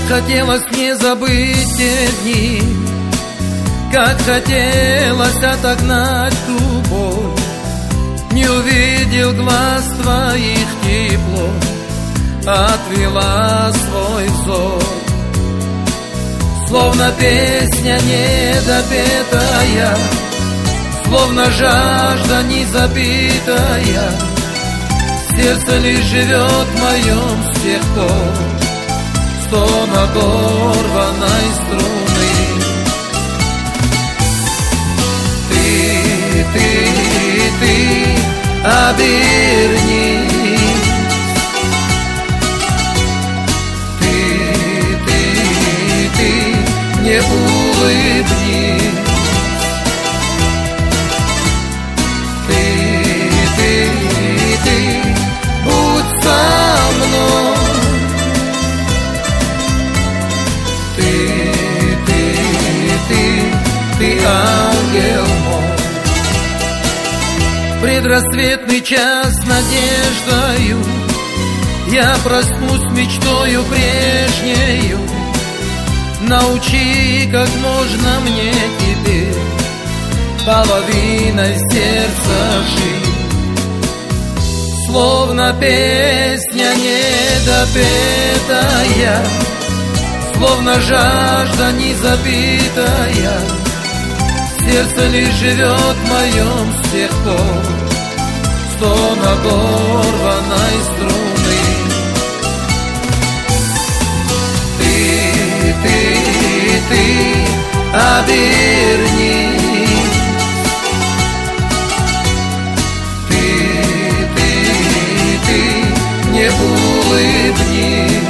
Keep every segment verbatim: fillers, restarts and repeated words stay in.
хотелось мне забыть те дни, как хотелось отогнать ту боль. Не увидел глаз твоих тепло, отвела свой взор. Словно песня недопетая, словно жажда незапитая, сердце лишь живет в моем с тех пор. Стон оторванной струны. Ты, ты, ты обернись. Ты, ты, ты мне улыбнись. Ты, ты, ты будь со мной. Ты, ты, ты, ты ангел мой. Предрассветный час надеждою я проснусь мечтою прежнею. Научи, как можно мне теперь половиной сердца жить. Словно песня недопетая, словно жажда незапитая, сердце лишь живет в моем с тех пор. Стон оторванной струны. Ты, ты, ты обернись. Ты, ты, ты мне улыбнись.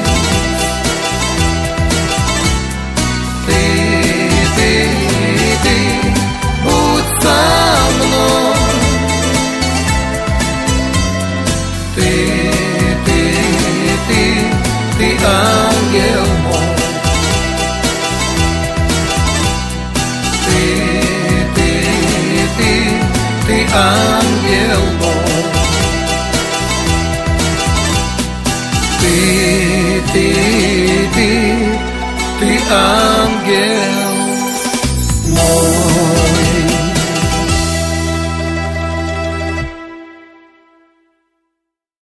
Ты, ты, ты будь со мной. Ты, ты, ты, ты ангел мой. Ты, ты, ты, ты ангел мой. Ты, ты, ты, ты ангел мой.